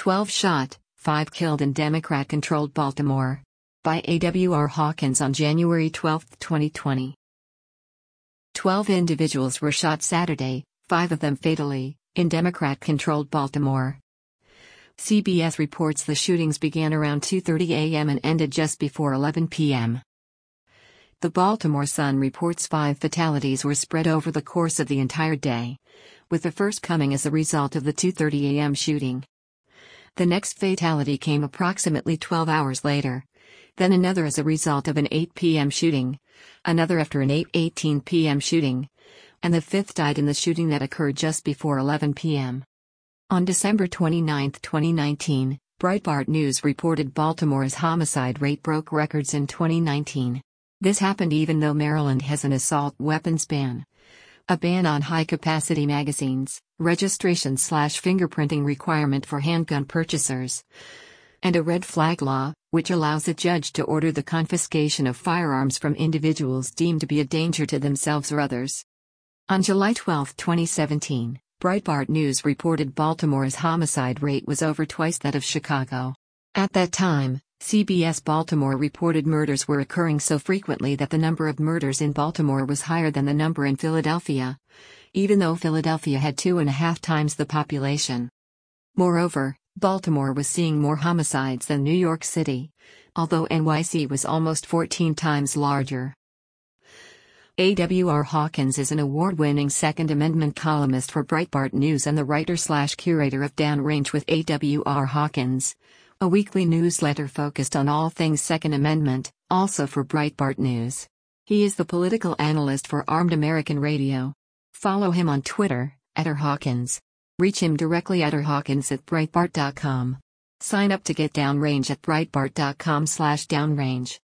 12 shot, 5 killed in Democrat-controlled Baltimore. By A.W.R. Hawkins on January 12, 2020. 12 individuals were shot Saturday, 5 of them fatally, in Democrat-controlled Baltimore. CBS reports the shootings began around 2:30 a.m. and ended just before 11 p.m. The Baltimore Sun reports 5 fatalities were spread over the course of the entire day, with the first coming as a result of the 2:30 a.m. shooting. The next fatality came approximately 12 hours later, then another as a result of an 8 p.m. shooting, another after an 8:18 p.m. shooting, and the fifth died in the shooting that occurred just before 11 p.m. On December 29, 2019, Breitbart News reported Baltimore's homicide rate broke records in 2019. This happened even though Maryland has an assault weapons ban, a ban on high-capacity magazines, registration/fingerprinting requirement for handgun purchasers, and a red flag law, which allows a judge to order the confiscation of firearms from individuals deemed to be a danger to themselves or others. On July 12, 2017, Breitbart News reported Baltimore's homicide rate was over twice that of Chicago. At that time, CBS Baltimore reported murders were occurring so frequently that the number of murders in Baltimore was higher than the number in Philadelphia, even though Philadelphia had 2.5 times the population. Moreover, Baltimore was seeing more homicides than New York City, although NYC was almost 14 times larger. A.W.R. Hawkins is an award-winning Second Amendment columnist for Breitbart News and the writer/curator of Downrange with A.W.R. Hawkins, a weekly newsletter focused on all things Second Amendment, also for Breitbart News. He is the political analyst for Armed American Radio. Follow him on Twitter, @rhawkins. Reach him directly at rhawkins@breitbart.com. Sign up to get Downrange at breitbart.com/downrange.